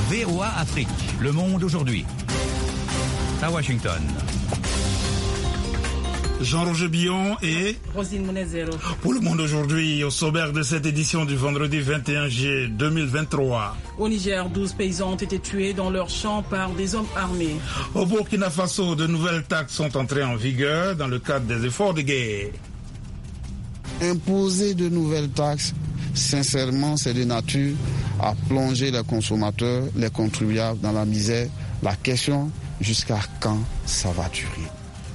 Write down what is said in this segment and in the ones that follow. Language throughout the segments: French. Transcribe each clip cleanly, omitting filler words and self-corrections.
VOA Afrique, le monde aujourd'hui. À Washington. Jean-Roger Billon et Rosine Monezero. Pour le monde aujourd'hui, au sommaire de cette édition du vendredi 21 juillet 2023. Au Niger, 12 paysans ont été tués dans leurs champs par des hommes armés. Au Burkina Faso, de nouvelles taxes sont entrées en vigueur dans le cadre des efforts de guerre. Imposer de nouvelles taxes, sincèrement, c'est de nature à plonger les consommateurs, les contribuables dans la misère. La question, jusqu'à quand ça va durer?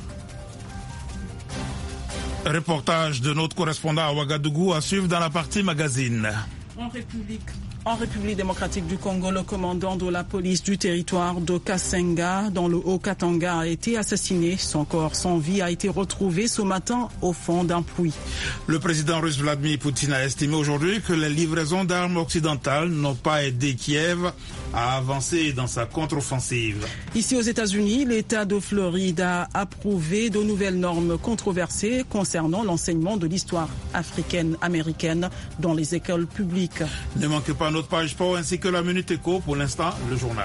Reportage de notre correspondant à Ouagadougou à suivre dans la partie magazine. En République démocratique du Congo, le commandant de la police du territoire de Kasenga, dans le Haut-Katanga, a été assassiné. Son corps sans vie a été retrouvé ce matin au fond d'un puits. Le président russe Vladimir Poutine a estimé aujourd'hui que les livraisons d'armes occidentales n'ont pas aidé Kiev à avancer dans sa contre-offensive. Ici aux États-Unis, l'État de Floride a approuvé de nouvelles normes controversées concernant l'enseignement de l'histoire africaine-américaine dans les écoles publiques. Ne manquez pas notre page sport ainsi que la Minute Éco. Pour l'instant, le journal.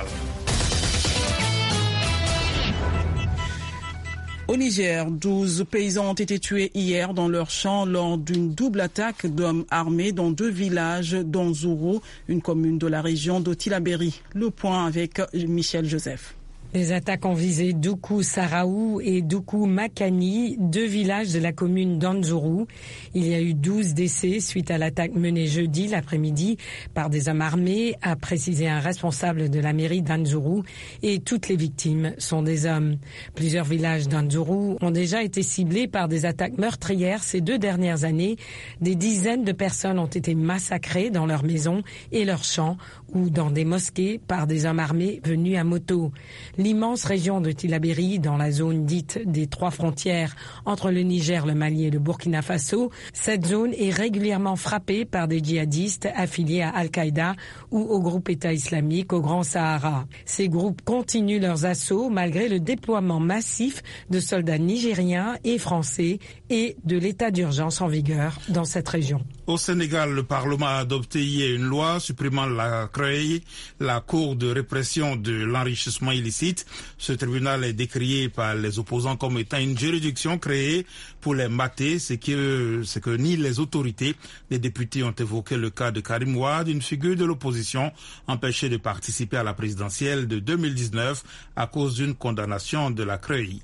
Au Niger, 12 paysans ont été tués hier dans leur champ lors d'une double attaque d'hommes armés dans 2 villages d'Anzourou, une commune de la région de Tillabéri. Le point avec Michel Joseph. Les attaques ont visé Doukou-Saraou et Doukou-Makani, 2 villages de la commune d'Anzourou. Il y a eu 12 décès suite à l'attaque menée jeudi l'après-midi par des hommes armés, a précisé un responsable de la mairie d'Anzourou, et toutes les victimes sont des hommes. Plusieurs villages d'Anzourou ont déjà été ciblés par des attaques meurtrières ces 2 dernières années. Des dizaines de personnes ont été massacrées dans leurs maisons et leurs champs ou dans des mosquées par des hommes armés venus à moto. L'immense région de Tillabéri, dans la zone dite des 3 frontières entre le Niger, le Mali et le Burkina Faso, cette zone est régulièrement frappée par des djihadistes affiliés à Al-Qaïda ou au groupe État islamique au Grand Sahara. Ces groupes continuent leurs assauts malgré le déploiement massif de soldats nigériens et français et de l'état d'urgence en vigueur dans cette région. Au Sénégal, le Parlement a adopté hier une loi supprimant la CREI, la Cour de répression de l'enrichissement illicite. Ce tribunal est décrié par les opposants comme étant une juridiction créée pour les mater, ce que ni les autorités. Les députés ont évoqué le cas de Karim Wade, une figure de l'opposition empêchée de participer à la présidentielle de 2019 à cause d'une condamnation de la CREI.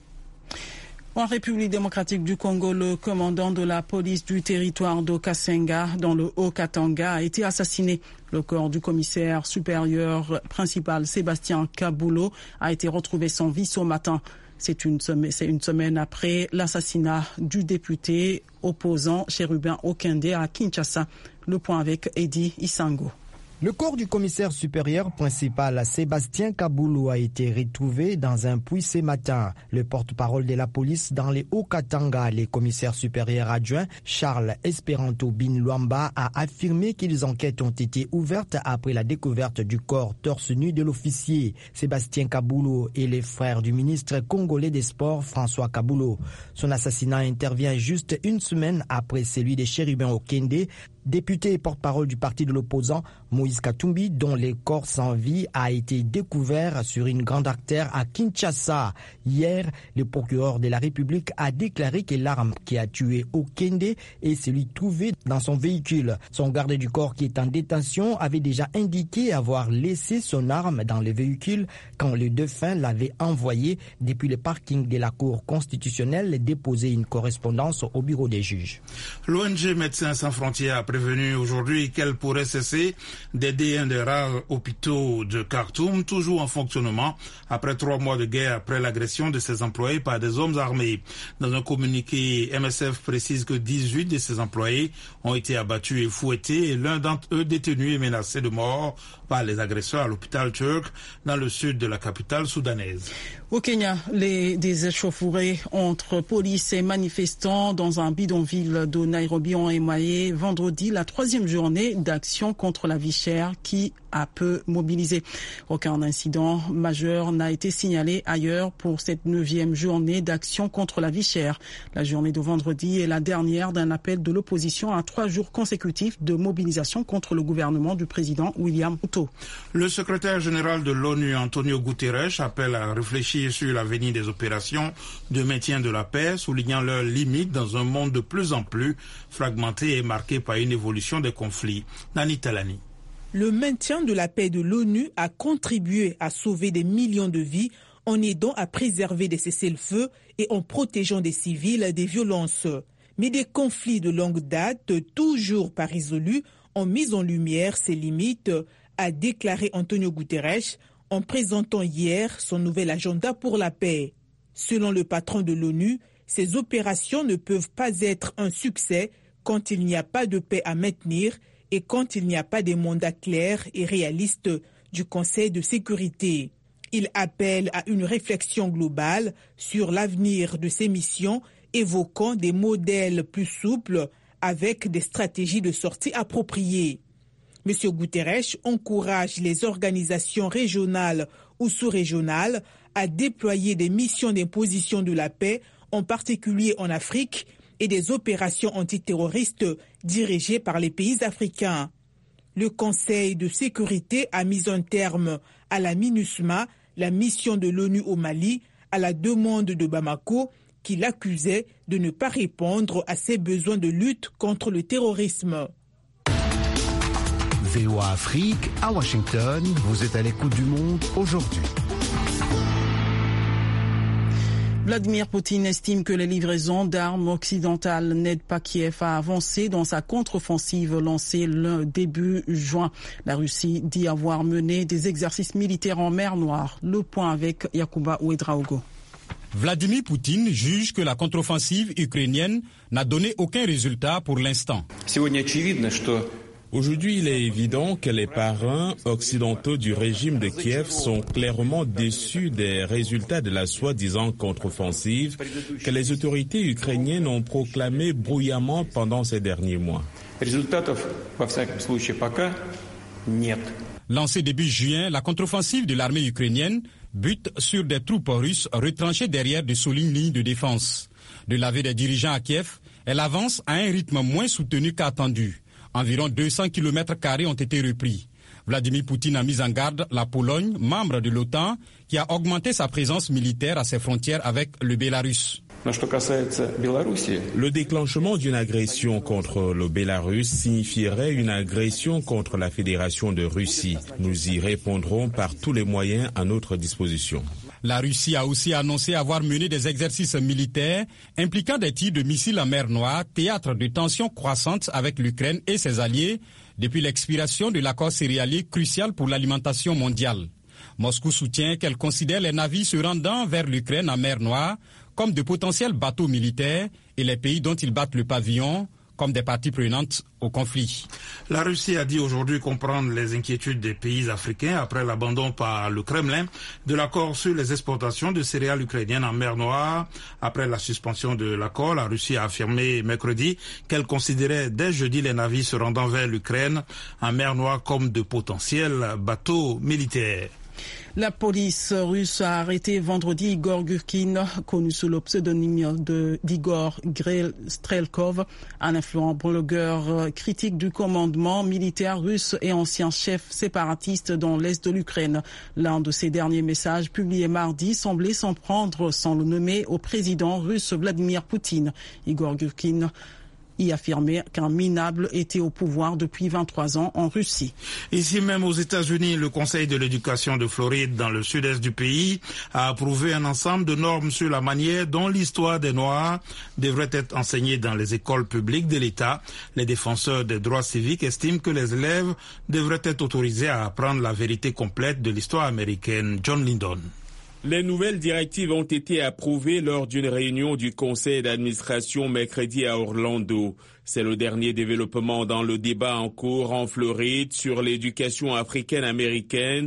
En République démocratique du Congo, le commandant de la police du territoire de Kasenga, dans le Haut-Katanga, a été assassiné. Le corps du commissaire supérieur principal Sébastien Kaboulo a été retrouvé sans vie ce matin. C'est une semaine après l'assassinat du député opposant Chérubin Okende à Kinshasa. Le point avec Eddie Isango. Le corps du commissaire supérieur principal Sébastien Kaboulo a été retrouvé dans un puits ce matin. Le porte-parole de la police dans les Hauts-Katanga, le commissaire supérieur adjoint Charles Esperanto Binluamba, a affirmé que les enquêtes ont été ouvertes après la découverte du corps torse nu de l'officier. Sébastien Kaboulo est le frère du ministre congolais des Sports François Kaboulo. Son assassinat intervient juste une semaine après celui de Chérubin Okende, député et porte-parole du parti de l'opposant Moïse Katumbi, dont le corps sans vie a été découvert sur une grande artère à Kinshasa. Hier, le procureur de la République a déclaré que l'arme qui a tué Okende est celui trouvé dans son véhicule. Son garde du corps, qui est en détention, avait déjà indiqué avoir laissé son arme dans le véhicule quand le défunt l'avait envoyé depuis le parking de la Cour constitutionnelle déposer une correspondance au bureau des juges. L'ONG Médecins sans frontières a prévenu aujourd'hui qu'elle pourrait cesser d'aider un des rares hôpitaux de Khartoum, toujours en fonctionnement, après 3 mois de guerre après l'agression de ses employés par des hommes armés. Dans un communiqué, MSF précise que 18 de ses employés ont été abattus et fouettés, et l'un d'entre eux détenu et menacé de mort par les agresseurs à l'hôpital turc dans le sud de la capitale soudanaise. Au Kenya, des échauffourées entre police et manifestants dans un bidonville de Nairobi ont émaillé vendredi vendredi la 3e journée d'action contre la vie chère qui a peu mobilisé. Aucun incident majeur n'a été signalé ailleurs pour cette 9e journée d'action contre la vie chère. La journée de vendredi est la dernière d'un appel de l'opposition à 3 jours consécutifs de mobilisation contre le gouvernement du président William Ruto. Le secrétaire général de l'ONU, Antonio Guterres, appelle à réfléchir sur l'avenir des opérations de maintien de la paix, soulignant leurs limites dans un monde de plus en plus fragmenté et marqué par une évolution des conflits. Nani Talani. Le maintien de la paix de l'ONU a contribué à sauver des millions de vies en aidant à préserver des cessez-le-feu et en protégeant des civils des violences. Mais des conflits de longue date, toujours pas résolus, ont mis en lumière ces limites, a déclaré Antonio Guterres en présentant hier son nouvel agenda pour la paix. Selon le patron de l'ONU, ces opérations ne peuvent pas être un succès quand il n'y a pas de paix à maintenir et quand il n'y a pas de mandat clair et réaliste du Conseil de sécurité. Il appelle à une réflexion globale sur l'avenir de ces missions, évoquant des modèles plus souples avec des stratégies de sortie appropriées. M. Guterres encourage les organisations régionales ou sous-régionales à déployer des missions d'imposition de la paix, en particulier en Afrique, et des opérations antiterroristes dirigées par les pays africains. Le Conseil de sécurité a mis un terme à la MINUSMA, la mission de l'ONU au Mali, à la demande de Bamako, qui l'accusait de ne pas répondre à ses besoins de lutte contre le terrorisme. VOA Afrique, à Washington, vous êtes à l'écoute du monde aujourd'hui. Vladimir Poutine estime que les livraisons d'armes occidentales n'aident pas Kiev à avancer dans sa contre-offensive lancée le début juin. La Russie dit avoir mené des exercices militaires en mer Noire. Le point avec Yacouba Ouedraogo. Vladimir Poutine juge que la contre-offensive ukrainienne n'a donné aucun résultat pour l'instant. Aujourd'hui, il est évident que les parrains occidentaux du régime de Kiev sont clairement déçus des résultats de la soi-disant contre-offensive que les autorités ukrainiennes ont proclamée bruyamment pendant ces derniers mois. Lancée début juin, la contre-offensive de l'armée ukrainienne bute sur des troupes russes retranchées derrière de solides lignes de défense. De l'aveu des dirigeants à Kiev, elle avance à un rythme moins soutenu qu'attendu. Environ 200 km² ont été repris. Vladimir Poutine a mis en garde la Pologne, membre de l'OTAN, qui a augmenté sa présence militaire à ses frontières avec le Bélarus. Le déclenchement d'une agression contre le Bélarus signifierait une agression contre la Fédération de Russie. Nous y répondrons par tous les moyens à notre disposition. La Russie a aussi annoncé avoir mené des exercices militaires impliquant des tirs de missiles en mer Noire, théâtre de tensions croissantes avec l'Ukraine et ses alliés depuis l'expiration de l'accord céréalier crucial pour l'alimentation mondiale. Moscou soutient qu'elle considère les navires se rendant vers l'Ukraine en mer Noire comme de potentiels bateaux militaires et les pays dont ils battent le pavillon comme des parties prenantes au conflit. La Russie a dit aujourd'hui comprendre les inquiétudes des pays africains après l'abandon par le Kremlin de l'accord sur les exportations de céréales ukrainiennes en mer Noire. Après la suspension de l'accord, la Russie a affirmé mercredi qu'elle considérait dès jeudi les navires se rendant vers l'Ukraine en mer Noire comme de potentiels bateaux militaires. La police russe a arrêté vendredi Igor Gurkin, connu sous le pseudonyme d'Igor Strelkov, un influent blogueur critique du commandement militaire russe et ancien chef séparatiste dans l'est de l'Ukraine. L'un de ses derniers messages publiés mardi semblait s'en prendre, sans le nommer, au président russe Vladimir Poutine. Igor Gurkin y affirmait qu'un minable était au pouvoir depuis 23 ans en Russie. Ici même aux États-Unis, le Conseil de l'éducation de Floride, dans le sud-est du pays, a approuvé un ensemble de normes sur la manière dont l'histoire des Noirs devrait être enseignée dans les écoles publiques de l'État. Les défenseurs des droits civiques estiment que les élèves devraient être autorisés à apprendre la vérité complète de l'histoire américaine. John Lyndon. Les nouvelles directives ont été approuvées lors d'une réunion du conseil d'administration mercredi à Orlando. C'est le dernier développement dans le débat en cours en Floride sur l'éducation africaine-américaine,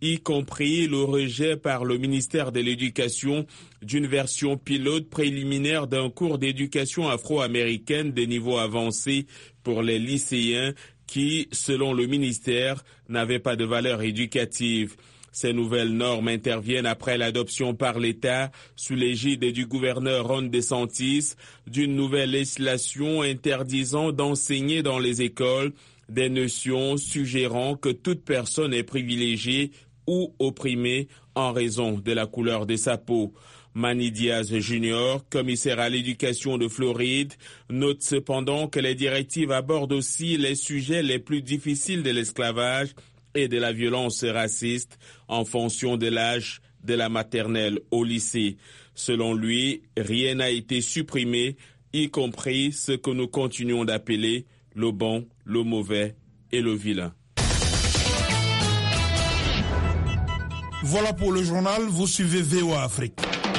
y compris le rejet par le ministère de l'Éducation d'une version pilote préliminaire d'un cours d'éducation afro-américaine de niveau avancé pour les lycéens qui, selon le ministère, n'avaient pas de valeur éducative. Ces nouvelles normes interviennent après l'adoption par l'État, sous l'égide du gouverneur Ron DeSantis, d'une nouvelle législation interdisant d'enseigner dans les écoles des notions suggérant que toute personne est privilégiée ou opprimée en raison de la couleur de sa peau. Manny Diaz Jr., commissaire à l'éducation de Floride, note cependant que les directives abordent aussi les sujets les plus difficiles de l'esclavage et de la violence raciste en fonction de l'âge de la maternelle au lycée. Selon lui, rien n'a été supprimé, y compris ce que nous continuons d'appeler le bon, le mauvais et le vilain. Voilà pour le journal, vous suivez VOA Afrique.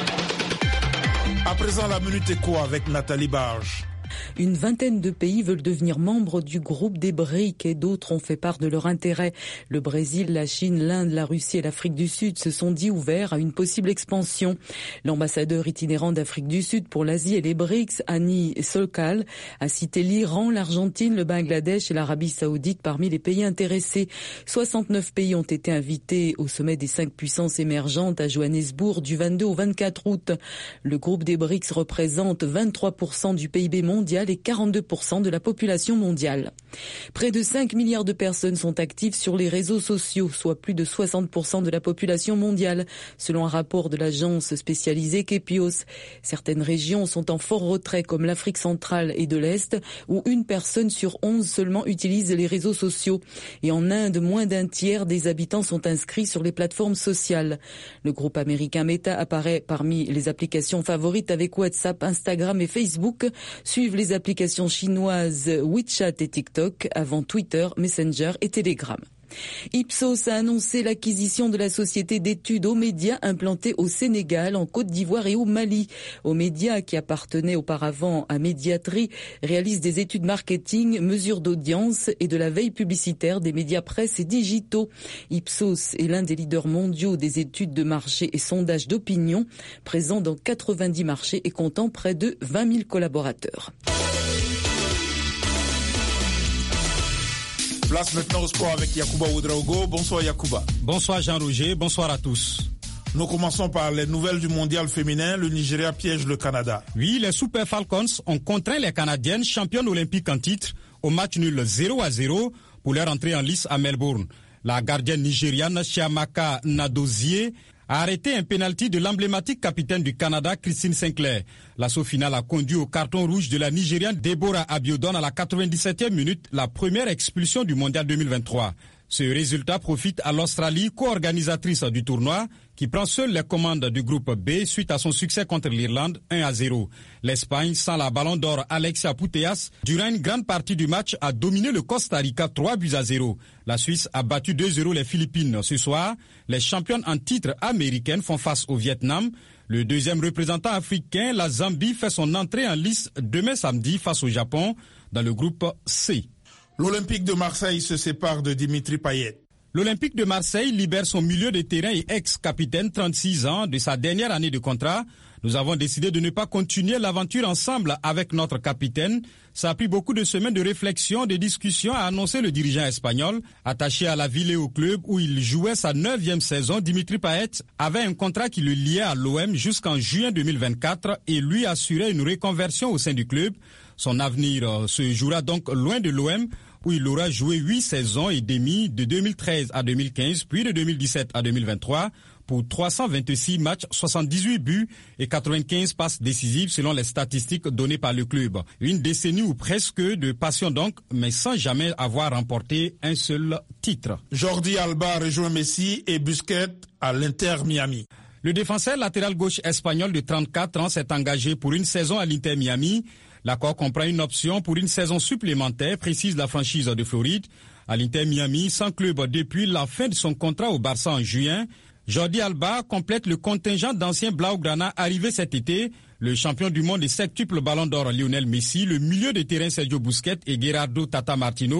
À présent, la Minute Éco avec Nathalie Barge. Une vingtaine de pays veulent devenir membres du groupe des BRICS et d'autres ont fait part de leur intérêt. Le Brésil, la Chine, l'Inde, la Russie et l'Afrique du Sud se sont dit ouverts à une possible expansion. L'ambassadeur itinérant d'Afrique du Sud pour l'Asie et les BRICS, Annie Solkal, a cité l'Iran, l'Argentine, le Bangladesh et l'Arabie Saoudite parmi les pays intéressés. 69 pays ont été invités au sommet des 5 puissances émergentes à Johannesburg du 22 au 24 août. Le groupe des BRICS représente 23% du PIB mondial et 42% de la population mondiale. Près de 5 milliards de personnes sont actives sur les réseaux sociaux, soit plus de 60% de la population mondiale, selon un rapport de l'agence spécialisée Kepios. Certaines régions sont en fort retrait, comme l'Afrique centrale et de l'Est, où une personne sur 11 seulement utilise les réseaux sociaux. Et en Inde, moins d'un tiers des habitants sont inscrits sur les plateformes sociales. Le groupe américain Meta apparaît parmi les applications favorites avec WhatsApp, Instagram et Facebook. Suivent les applications chinoises WeChat et TikTok avant Twitter, Messenger et Telegram. Ipsos a annoncé l'acquisition de la société d'études Omédia implantée au Sénégal, en Côte d'Ivoire et au Mali. Omédia, qui appartenait auparavant à Médiatri, réalise des études marketing, mesures d'audience et de la veille publicitaire des médias presse et digitaux. Ipsos est l'un des leaders mondiaux des études de marché et sondages d'opinion, présent dans 90 marchés et comptant près de 20 000 collaborateurs. Place maintenant au sport avec Yacouba Ouedraogo. Bonsoir Yacouba. Bonsoir Jean-Roger, bonsoir à tous. Nous commençons par les nouvelles du mondial féminin. Le Nigeria piège le Canada. Oui, les Super Falcons ont contraint les Canadiennes, championnes olympiques en titre, au match nul 0-0 pour leur entrée en lice à Melbourne. La gardienne nigériane Chiamaka Nadozie a arrêté un pénalty de l'emblématique capitaine du Canada, Christine Sinclair. L'assaut final a conduit au carton rouge de la Nigériane Deborah Abiodun à la 97e minute, la première expulsion du mondial 2023. Ce résultat profite à l'Australie, co-organisatrice du tournoi, qui prend seule les commandes du groupe B suite à son succès contre l'Irlande 1-0. L'Espagne, sans la ballon d'or Alexia Putellas, durant une grande partie du match, a dominé le Costa Rica 3-0. La Suisse a battu 2-0 les Philippines. Ce soir, les championnes en titre américaines font face au Vietnam. Le deuxième représentant africain, la Zambie, fait son entrée en lice demain samedi face au Japon dans le groupe C. L'Olympique de Marseille se sépare de Dimitri Payet. L'Olympique de Marseille libère son milieu de terrain et ex-capitaine, 36 ans, de sa dernière année de contrat. Nous avons décidé de ne pas continuer l'aventure ensemble avec notre capitaine. Ça a pris beaucoup de semaines de réflexion, de discussions, a annoncé le dirigeant espagnol. Attaché à la ville et au club où il jouait sa 9e saison, Dimitri Payet avait un contrat qui le liait à l'OM jusqu'en juin 2024 et lui assurait une reconversion au sein du club. Son avenir se jouera donc loin de l'OM, où il aura joué 8 saisons et demie de 2013 à 2015, puis de 2017 à 2023, pour 326 matchs, 78 buts et 95 passes décisives selon les statistiques données par le club. Une décennie ou presque de passion donc, mais sans jamais avoir remporté un seul titre. Jordi Alba rejoint Messi et Busquets à l'Inter Miami. Le défenseur latéral gauche espagnol de 34 ans s'est engagé pour une saison à l'Inter Miami. L'accord comprend une option pour une saison supplémentaire, précise la franchise de Floride. À l'Inter Miami, sans club depuis la fin de son contrat au Barça en juin, Jordi Alba complète le contingent d'anciens Blaugrana arrivés cet été. Le champion du monde et septuple ballon d'or Lionel Messi, le milieu de terrain Sergio Busquets et Gerardo Tata Martino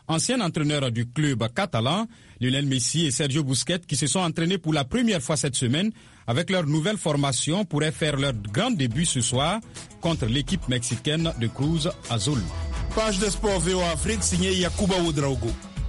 ancien entraîneur du club catalan, Lionel Messi et Sergio Busquets, qui se sont entraînés pour la première fois cette semaine avec leur nouvelle formation, pourraient faire leur grand début ce soir contre l'équipe mexicaine de Cruz Azul. Page de sport VOA Afrique, signé Yacouba Ouedraogo.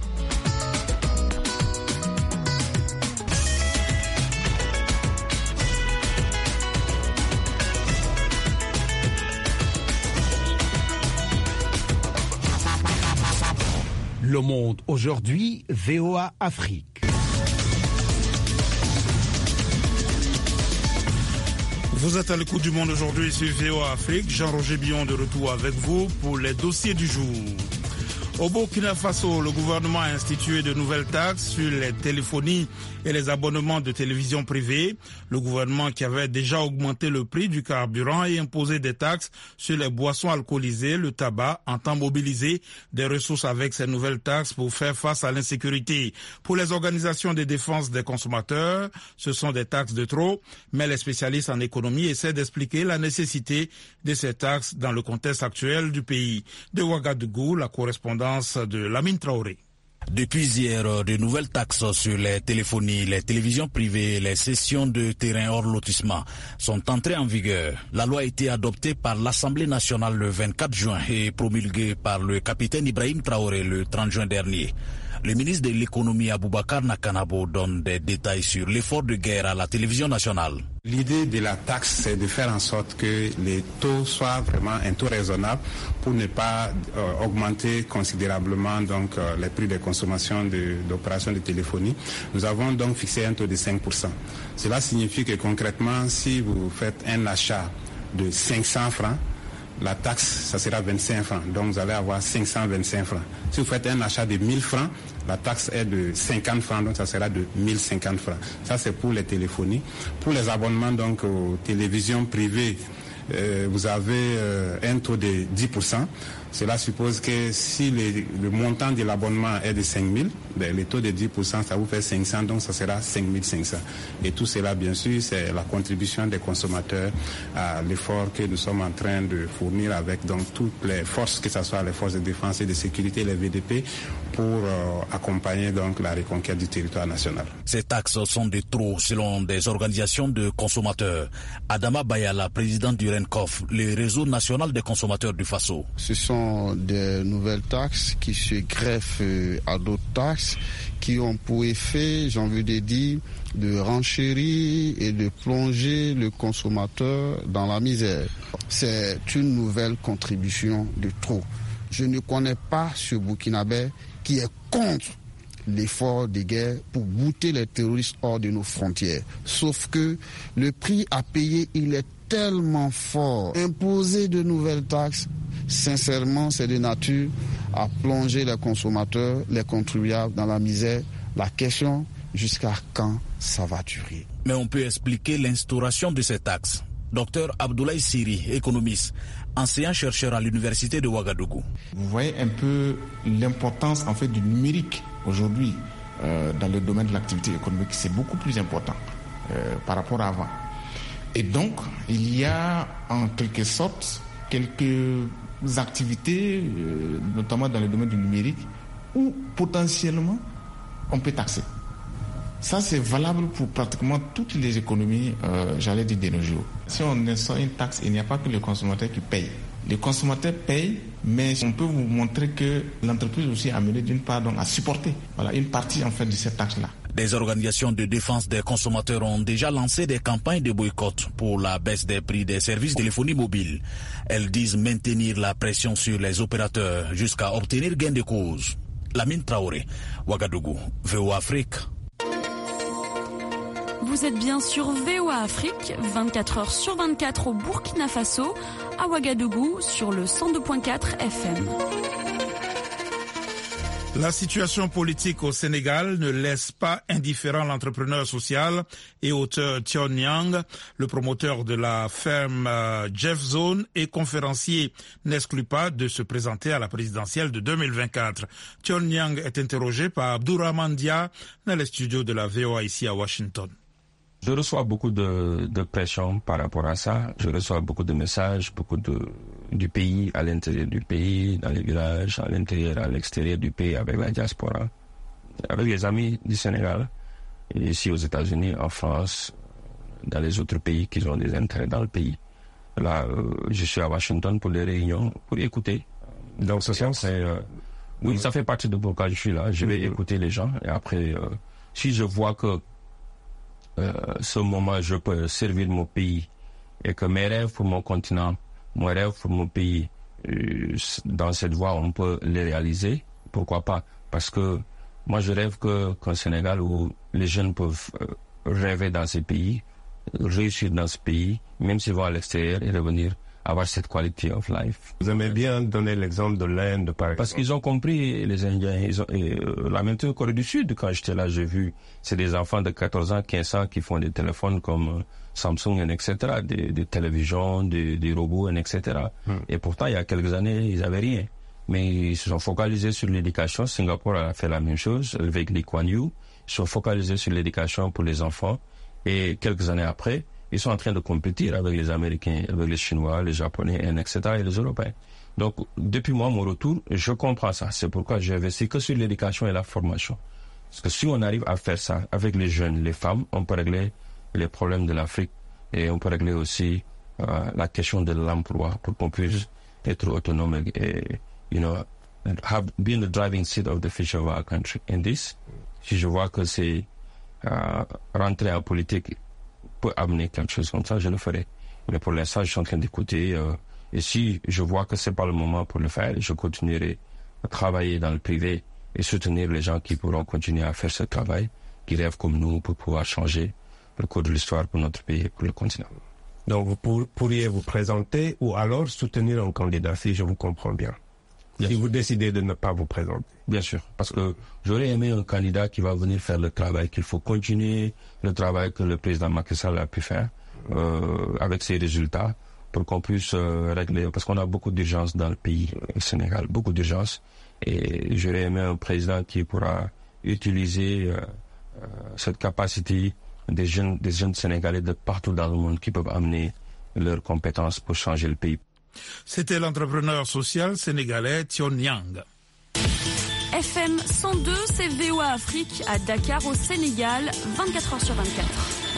Le Monde aujourd'hui, VOA Afrique. Vous êtes à l'écoute du Monde aujourd'hui sur VOA Afrique. Jean-Roger Billon de retour avec vous pour les dossiers du jour. Au Burkina Faso, le gouvernement a institué de nouvelles taxes sur les téléphonies et les abonnements de télévision privée. Le gouvernement qui avait déjà augmenté le prix du carburant et imposé des taxes sur les boissons alcoolisées, le tabac, entend mobiliser des ressources avec ces nouvelles taxes pour faire face à l'insécurité. Pour les organisations de défense des consommateurs, ce sont des taxes de trop, mais les spécialistes en économie essaient d'expliquer la nécessité de ces taxes dans le contexte actuel du pays. De Ouagadougou, la correspondance de Lamine Traoré. Depuis hier, de nouvelles taxes sur les téléphonies, les télévisions privées, les cessions de terrains hors lotissement sont entrées en vigueur. La loi a été adoptée par l'Assemblée nationale le 24 juin et promulguée par le capitaine Ibrahim Traoré le 30 juin dernier. Le ministre de l'économie Aboubacar Nakanabo donne des détails sur l'effort de guerre à la télévision nationale. L'idée de la taxe, c'est de faire en sorte que les taux soient vraiment un taux raisonnable pour ne pas augmenter considérablement donc les prix de consommation d'opérations de téléphonie. Nous avons donc fixé un taux de 5%. Cela signifie que concrètement, si vous faites un achat de 500 francs, la taxe, ça sera 25 francs. Donc, vous allez avoir 525 francs. Si vous faites un achat de 1000 francs, la taxe est de 50 francs, donc ça sera de 1050 francs. Ça, c'est pour les téléphonies. Pour les abonnements, donc, aux télévisions privées, vous avez un taux de 10%. Cela suppose que si le montant de l'abonnement est de 5 000, le taux de 10%, ça vous fait 500, donc ça sera 5 500. Et tout cela, bien sûr, c'est la contribution des consommateurs à l'effort que nous sommes en train de fournir avec donc toutes les forces, que ce soit les forces de défense et de sécurité, les VDP, pour accompagner donc la reconquête du territoire national. Ces taxes sont de trop, selon des organisations de consommateurs. Adama Bayala, président du RENCOF, le réseau national des consommateurs du Faso. Ce sont des nouvelles taxes qui se greffent à d'autres taxes qui ont pour effet, j'ai envie de dire, de renchérir et de plonger le consommateur dans la misère. C'est une nouvelle contribution de trop. Je ne connais pas ce Burkinabé qui est contre l'effort de guerre pour bouter les terroristes hors de nos frontières. Sauf que le prix à payer, il est tellement fort. Imposer de nouvelles taxes, sincèrement, c'est de nature à plonger les consommateurs, les contribuables dans la misère. La question, jusqu'à quand ça va durer? Mais on peut expliquer l'instauration de ces taxes. Docteur Abdoulaye Siri, économiste, enseignant-chercheur à l'université de Ouagadougou. Vous voyez un peu l'importance en fait du numérique aujourd'hui dans le domaine de l'activité économique. C'est beaucoup plus important par rapport à avant. Et donc, il y a en quelque sorte quelques activités, notamment dans le domaine du numérique, où potentiellement on peut taxer. Ça, c'est valable pour pratiquement toutes les économies, j'allais dire, de nos jours. Si on instaure une taxe, il n'y a pas que le consommateur qui paye. Les consommateurs payent, mais on peut vous montrer que l'entreprise aussi a amené d'une part donc à supporter une partie en fait de cette taxe-là. Des organisations de défense des consommateurs ont déjà lancé des campagnes de boycott pour la baisse des prix des services de téléphonie mobile. Elles disent maintenir la pression sur les opérateurs jusqu'à obtenir gain de cause. Lamine Traoré, Ouagadougou, VOA Afrique. Vous êtes bien sur VOA Afrique, 24 heures sur 24 au Burkina Faso, à Ouagadougou sur le 102.4 FM. La situation politique au Sénégal ne laisse pas indifférent l'entrepreneur social et auteur Thion Niang. Le promoteur de la ferme Jeff Zone et conférencier n'exclut pas de se présenter à la présidentielle de 2024. Thion Niang est interrogé par Abdourahmane Dia dans les studios de la VOA ici à Washington. Je reçois beaucoup de pression par rapport à ça. Je reçois beaucoup de messages, du pays, à l'intérieur du pays, dans les villages, à l'intérieur, à l'extérieur du pays, avec la diaspora, avec les amis du Sénégal, et ici aux États-Unis, en France, dans les autres pays qui ont des intérêts dans le pays. Là, je suis à Washington pour des réunions, pour écouter. Dans ce sens, oui, ça fait partie de pourquoi je suis là. Je vais écouter les gens et après, si je vois que ce moment, je peux servir mon pays et que mes rêves pour mon continent, mon rêve pour mon pays, dans cette voie, on peut les réaliser. Pourquoi pas? Parce que moi, je rêve qu'un Sénégal où les jeunes peuvent rêver dans ces pays, réussir dans ce pays, même s'ils vont à l'extérieur et revenir, avoir cette quality of life. Vous aimez bien donner l'exemple de l'Inde, par exemple. Parce qu'ils ont compris, les Indiens, la même chose Corée du Sud, quand j'étais là, j'ai vu, c'est des enfants de 14 ans, 15 ans qui font des téléphones comme Samsung, etc., des télévisions, des robots, etc. Et pourtant, il y a quelques années, ils n'avaient rien. Mais ils se sont focalisés sur l'éducation. Singapour a fait la même chose avec Lee Kuan Yew. Ils se sont focalisés sur l'éducation pour les enfants. Et quelques années après, ils sont en train de compétir avec les Américains, avec les Chinois, les Japonais, etc. et les Européens. Donc, depuis moi, mon retour, je comprends ça. C'est pourquoi j'ai investi que sur l'éducation et la formation. Parce que si on arrive à faire ça avec les jeunes, les femmes, on peut régler les problèmes de l'Afrique et on peut régler aussi la question de l'emploi pour qu'on puisse être autonome et, be in the driving seat of the future of our country. And this, si je vois que c'est rentrer en politique peut amener quelque chose comme ça, je le ferai. Mais pour l'instant, je suis en train d'écouter. Et si je vois que c'est pas le moment pour le faire, je continuerai à travailler dans le privé et soutenir les gens qui pourront continuer à faire ce travail, qui rêvent comme nous pour pouvoir changer le cours de l'histoire pour notre pays et pour le continent. Donc vous pourriez vous présenter ou alors soutenir un candidat, si je vous comprends bien. Si vous décidez de ne pas vous présenter. Bien sûr, parce que j'aurais aimé un candidat qui va venir faire le travail qu'il faut continuer, le travail que le président Macky Sall a pu faire avec ses résultats pour qu'on puisse régler, parce qu'on a beaucoup d'urgences dans le pays, au Sénégal, beaucoup d'urgences. Et j'aurais aimé un président qui pourra utiliser cette capacité des jeunes Sénégalais de partout dans le monde qui peuvent amener leurs compétences pour changer le pays. C'était l'entrepreneur social sénégalais Thion Niang. FM 102, c'est VOA Afrique à Dakar au Sénégal, 24h sur 24.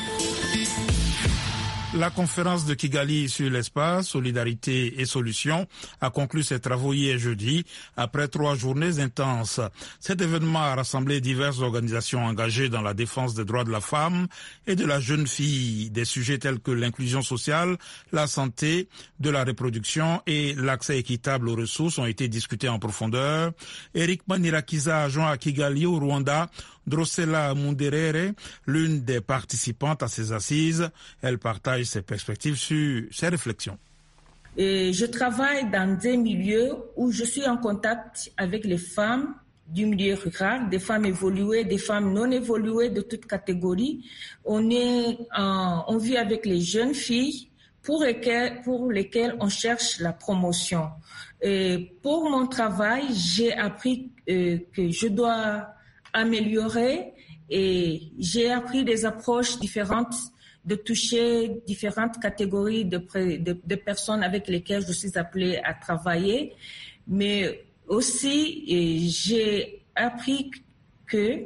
La conférence de Kigali sur l'espace, solidarité et solutions a conclu ses travaux hier jeudi après 3 journées intenses. Cet événement a rassemblé diverses organisations engagées dans la défense des droits de la femme et de la jeune fille. Des sujets tels que l'inclusion sociale, la santé, de la reproduction et l'accès équitable aux ressources ont été discutés en profondeur. Eric Manirakiza a joint à Kigali au Rwanda Drosela Munderere, l'une des participantes à ces assises. Elle partage ses perspectives sur ses réflexions. Et je travaille dans des milieux où je suis en contact avec les femmes du milieu rural, des femmes évoluées, des femmes non évoluées de toutes catégories. On vit avec les jeunes filles pour lesquelles on cherche la promotion. Et pour mon travail, j'ai appris que je dois améliorer et j'ai appris des approches différentes de toucher différentes catégories de personnes avec lesquelles je suis appelée à travailler. Mais aussi, j'ai appris que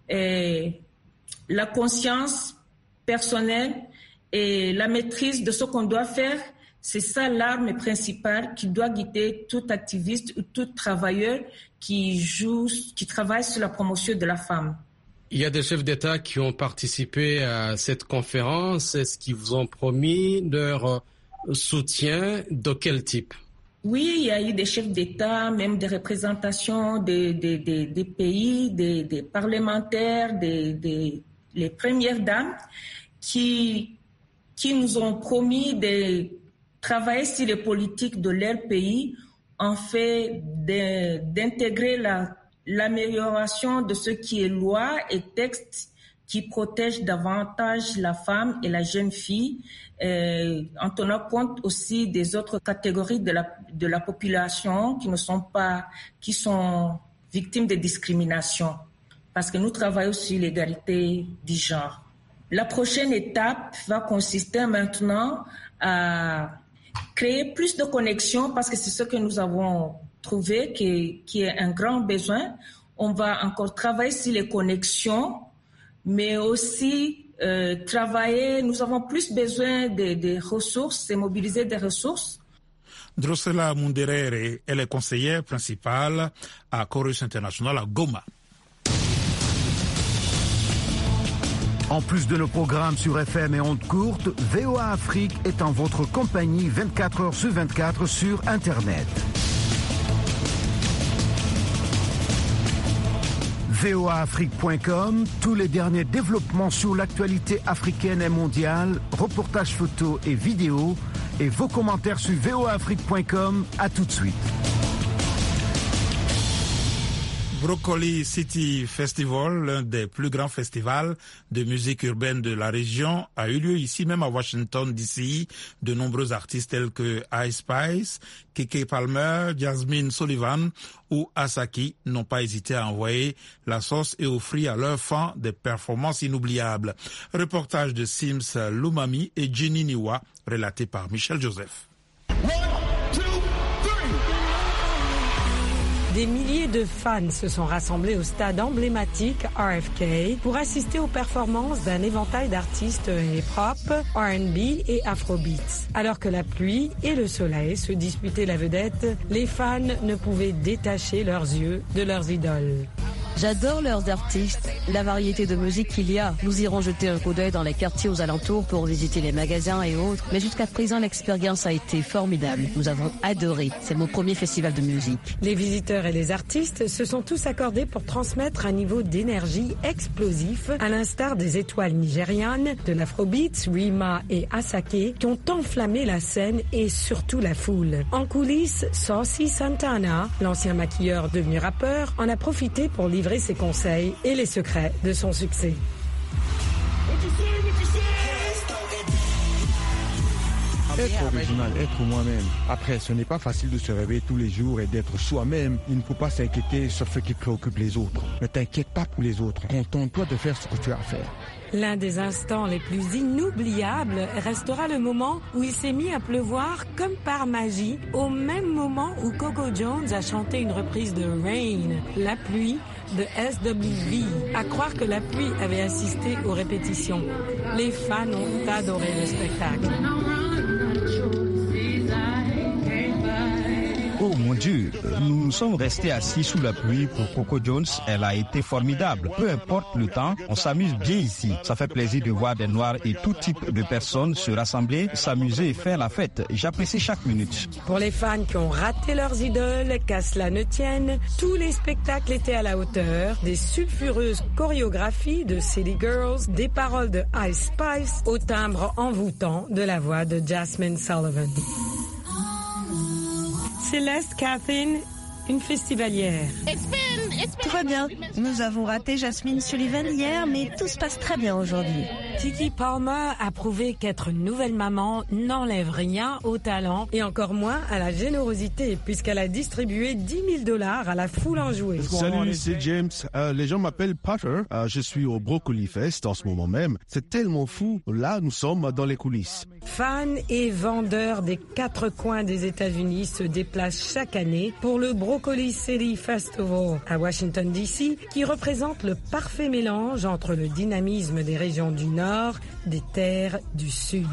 la conscience personnelle et la maîtrise de ce qu'on doit faire, c'est ça l'arme principale qui doit guider tout activiste ou tout travailleur qui travaille sur la promotion de la femme. Il y a des chefs d'État qui ont participé à cette conférence. Est-ce qu'ils vous ont promis leur soutien? De quel type? Oui, il y a eu des chefs d'État, même des représentations des pays, des parlementaires, les premières dames qui nous ont promis de travailler sur les politiques de leur pays en fait d'intégrer l'amélioration de ce qui est loi et texte qui protègent davantage la femme et la jeune fille, en tenant compte aussi des autres catégories de la population qui sont victimes de discrimination. Parce que nous travaillons sur l'égalité du genre. La prochaine étape va consister maintenant à créer plus de connexions parce que c'est ce que nous avons trouvé qui est un grand besoin. On va encore travailler sur les connexions, mais aussi travailler, nous avons plus besoin des ressources et mobiliser des ressources. Drosela Munderere, elle est conseillère principale à Chorus International à Goma. En plus de nos programmes sur FM et ondes courtes, VOA Afrique est en votre compagnie 24 heures sur 24 sur Internet. voaafrique.com, tous les derniers développements sur l'actualité africaine et mondiale, reportages photos et vidéos, et vos commentaires sur voaafrique.com. À tout de suite. Broccoli City Festival, l'un des plus grands festivals de musique urbaine de la région, a eu lieu ici même à Washington DC. De nombreux artistes tels que Ice Spice, Keke Palmer, Jasmine Sullivan ou Asaki n'ont pas hésité à envoyer la sauce et offrir à leurs fans des performances inoubliables. Reportage de Sims Lumami et Jenny Niwa, relaté par Michel Joseph. Des milliers de fans se sont rassemblés au stade emblématique RFK pour assister aux performances d'un éventail d'artistes hip-hop, R&B et afrobeats. Alors que la pluie et le soleil se disputaient la vedette, les fans ne pouvaient détacher leurs yeux de leurs idoles. J'adore leurs artistes, la variété de musique qu'il y a. Nous irons jeter un coup d'œil dans les quartiers aux alentours pour visiter les magasins et autres. Mais jusqu'à présent, l'expérience a été formidable. Nous avons adoré. C'est mon premier festival de musique. Les visiteurs et les artistes se sont tous accordés pour transmettre un niveau d'énergie explosif, à l'instar des étoiles nigérianes, de l'afrobeats, Rima et Asake, qui ont enflammé la scène et surtout la foule. En coulisses, Saucy Santana, l'ancien maquilleur devenu rappeur, en a profité pour livrer ses conseils et les secrets de son succès. Être original, être moi-même. Après, ce n'est pas facile de se réveiller tous les jours et d'être soi-même. Il ne faut pas s'inquiéter sur ce qui préoccupe les autres. Ne t'inquiète pas pour les autres. Contente-toi de faire ce que tu as à faire. L'un des instants les plus inoubliables restera le moment où il s'est mis à pleuvoir comme par magie, au même moment où Coco Jones a chanté une reprise de Rain, la pluie, de SWV. À croire que la pluie avait assisté aux répétitions. Les fans ont adoré le spectacle. Oh mon Dieu, nous sommes restés assis sous la pluie pour Coco Jones. Elle a été formidable. Peu importe le temps, on s'amuse bien ici. Ça fait plaisir de voir des Noirs et tout type de personnes se rassembler, s'amuser et faire la fête. J'apprécie chaque minute. Pour les fans qui ont raté leurs idoles, qu'à cela ne tienne, tous les spectacles étaient à la hauteur. Des sulfureuses chorégraphies de City Girls, des paroles de Ice Spice, au timbre envoûtant de la voix de Jasmine Sullivan. Céleste Catherine, une festivalière. Tout va bien. Nous avons raté Jasmine Sullivan hier, mais tout se passe très bien aujourd'hui. Keke Palmer a prouvé qu'être une nouvelle maman n'enlève rien au talent et encore moins à la générosité puisqu'elle a distribué $10,000 à la foule enjouée. Salut, c'est James. Les gens m'appellent Potter. Je suis au Broccoli Fest en ce moment même. C'est tellement fou. Là, nous sommes dans les coulisses. Fans et vendeurs des 4 coins des États-Unis se déplacent chaque année pour le Broccoli City Festival à Washington DC, qui représente le parfait mélange entre le dynamisme des régions du Nord, des terres du Sud.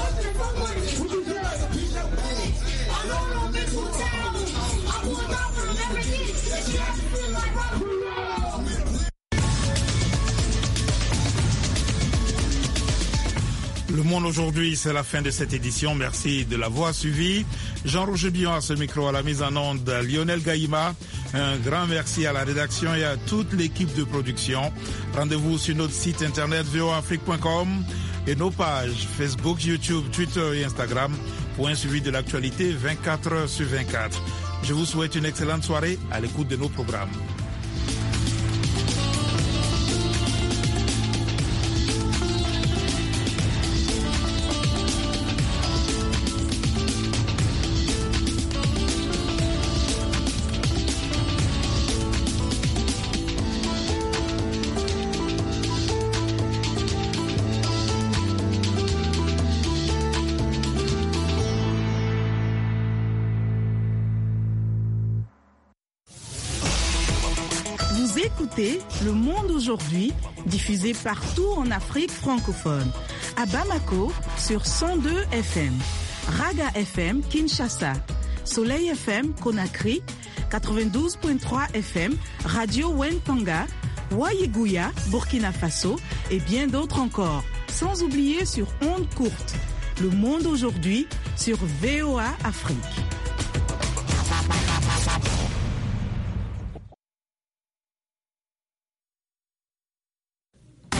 Le Monde aujourd'hui, c'est la fin de cette édition. Merci de l'avoir suivi. Jean-Roger Bion à ce micro, à la mise en onde, Lionel Gaïma. Un grand merci à la rédaction et à toute l'équipe de production. Rendez-vous sur notre site internet voaafrique.com et nos pages Facebook, YouTube, Twitter et Instagram pour un suivi de l'actualité 24 heures sur 24. Je vous souhaite une excellente soirée à l'écoute de nos programmes. écoutez Le Monde aujourd'hui, diffusé partout en Afrique francophone. À Bamako, sur 102 FM. Raga FM, Kinshasa. Soleil FM, Conakry. 92.3 FM, Radio Wentanga. Wayeguya, Burkina Faso. Et bien d'autres encore. Sans oublier sur ondes courtes. Le Monde aujourd'hui, sur VOA Afrique.